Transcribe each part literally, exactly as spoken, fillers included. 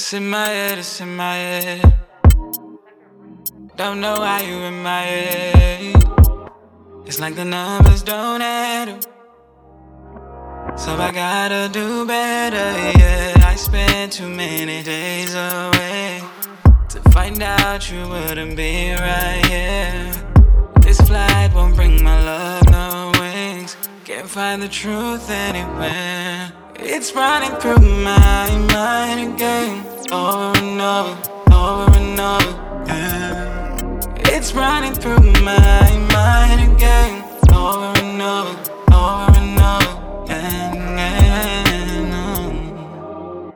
It's in my head, it's in my head. Don't know why you in my head. It's like the numbers don't add up, so I gotta do better, yeah. I spent too many days away to find out you wouldn't be right here. This flight won't bring my love no wings. Can't find the truth anywhere. It's running through my mind again, over and over, over and over, yeah. It's running through my mind again, over and over, over and over, yeah, yeah, no.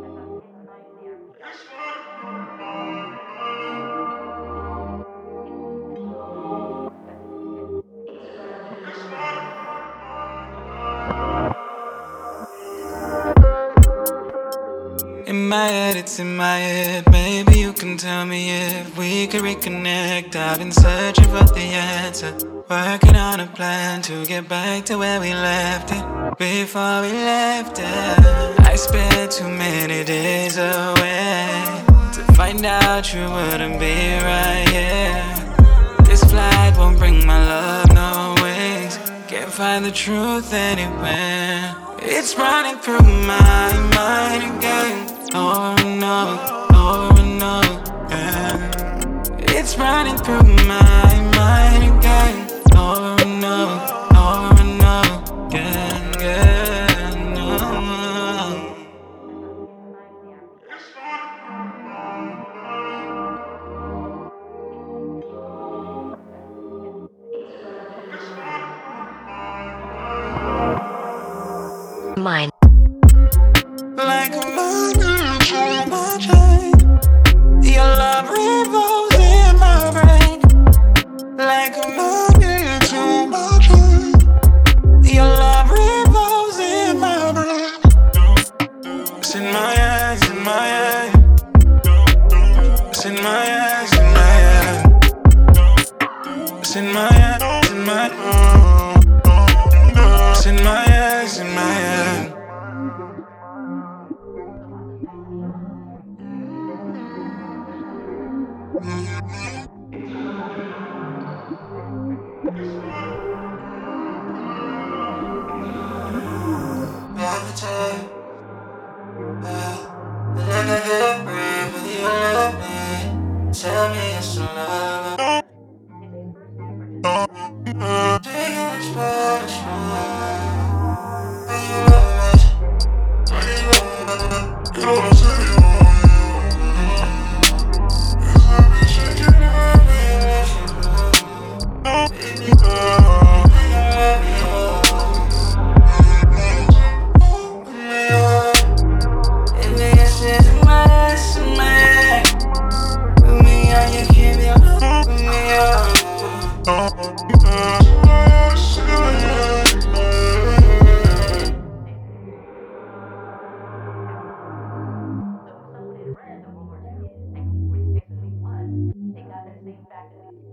In my head, it's in my head. Maybe you can tell me if we can reconnect. I've been searching for the answer, working on a plan to get back to where we left it, before we left it. I spent too many days away to find out you wouldn't be right here. This flight won't bring my love no wings. Can't find the truth anywhere. It's running through my mind again, over and over, over and over, yeah. It's running through my mind again, over and over, over and over, yeah, yeah, no. Mine. Like a mountain through my chain, your love revolves in my brain. Like a mountain through my chain, your love revolves in my brain. It's in my eyes, in my eyes. It's in my eyes, in my eyes. It's in my eyes, in my eyes. It's in my eyes, in my eyes. Tell me it's a love. Do you expect you know what I'm saying? They got that same fact that